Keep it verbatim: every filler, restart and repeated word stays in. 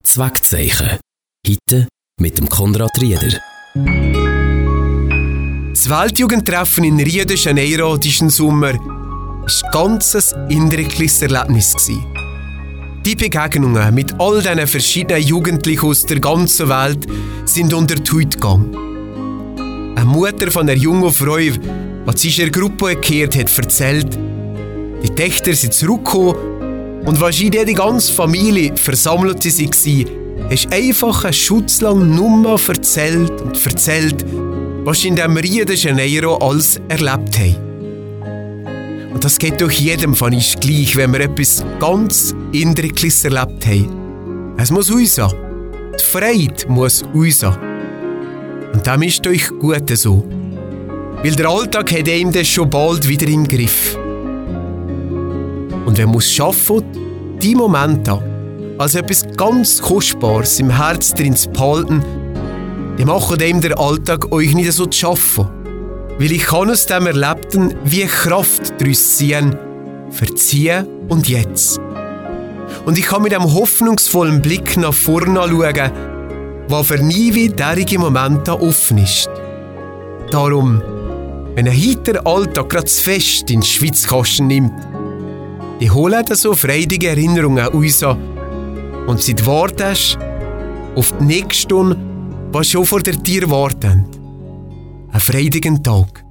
Das Wegzeichen. Heute mit dem Konrad Rieder. Das Weltjugendtreffen in Rio de Janeiro diesen Sommer war ein ganzes eindrückliches Erlebnis. Die Begegnungen mit all diesen verschiedenen Jugendlichen aus der ganzen Welt sind unter die Haut gegangen. Eine Mutter von einer jungen Frau, die sich in der Gruppe gekehrt hat, erzählt, die Töchter sind zurückgekommen und wahrscheinlich die ganze Familie versammelt war, hast einfach eine Stunde lang nur erzählt und erzählt, was sie in dem Rio de Janeiro alles erlebt haben. Und das geht durch jedem von uns gleich, wenn wir etwas ganz Eindrückliches erlebt haben. Es muss raus. Die Freude muss raus. Und dem ist euch gut so. Weil der Alltag hat ihm das schon bald wieder im Griff. Und wenn man es schafft, die Momente als etwas ganz Kostbares im Herz drin zu behalten, dann macht ihm der Alltag euch nicht so zu schaffen. Weil ich kann aus dem Erlebten wie Kraft daraus ziehen, verziehen und jetzt. Und ich kann mit einem hoffnungsvollen Blick nach vorne schauen, was für nie wie derige Momente offen ist. Darum, wenn ein heiter Alltag gerade zu fest in den Schwitzkasten nimmt, die holen so freudige Erinnerungen raus und sie wartest auf die nächste Stunde, was schon vor der Tür wartet. Einen freudigen Tag.